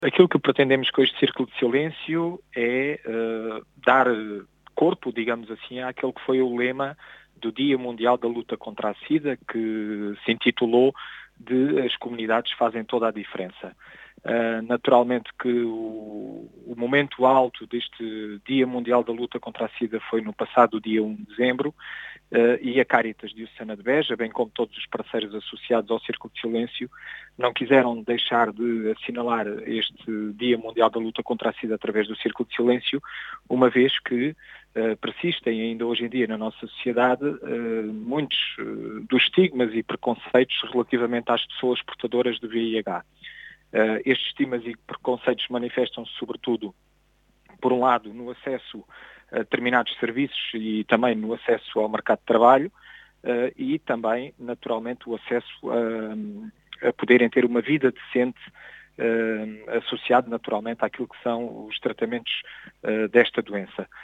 Aquilo que pretendemos com este Círculo de Silêncio é dar corpo, digamos assim, àquele que foi o lema do Dia Mundial da Luta contra a SIDA, que se intitulou de As Comunidades Fazem Toda a Diferença. Naturalmente que o momento alto deste Dia Mundial da Luta contra a SIDA foi no passado dia 1 de dezembro, e a Caritas Diocesana de Beja, bem como todos os parceiros associados ao Círculo de Silêncio, não quiseram deixar de assinalar este Dia Mundial da Luta contra a SIDA através do Círculo de Silêncio, uma vez que persistem ainda hoje em dia na nossa sociedade muitos dos estigmas e preconceitos relativamente às pessoas portadoras do VIH. Estes estigmas e preconceitos manifestam-se sobretudo, por um lado, no acesso a determinados serviços e também no acesso ao mercado de trabalho e também, naturalmente, o acesso a poderem ter uma vida decente associado, naturalmente, àquilo que são os tratamentos desta doença.